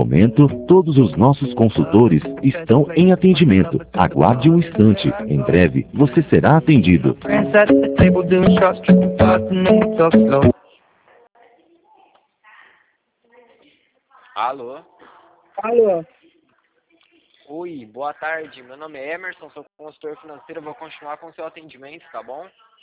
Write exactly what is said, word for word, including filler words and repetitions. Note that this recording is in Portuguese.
momento, todos os nossos consultores estão em atendimento. Aguarde um instante. Em breve, você será atendido. Alô? Alô? Oi, boa tarde. Meu nome é Emerson, sou consultor financeiro. Eu vou continuar com o seu atendimento, tá bom?